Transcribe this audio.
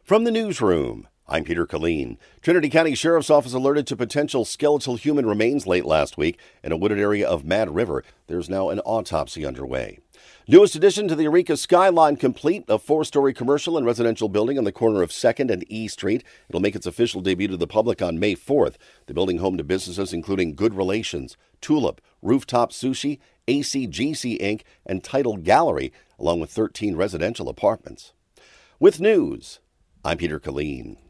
From the newsroom, I'm Peter Killeen. Trinity County Sheriff's Office alerted to potential skeletal human remains late last week in a wooded area of Mad River. There's now an autopsy underway. Newest addition to the Eureka Skyline complete, a 4-story commercial and residential building on the corner of 2nd and E Street. It'll make its official debut to the public on May 4th. The building home to businesses including Good Relations, Tulip, Rooftop Sushi, ACGC Inc., and Title Gallery, along with 13 residential apartments. With news, I'm Peter Killeen.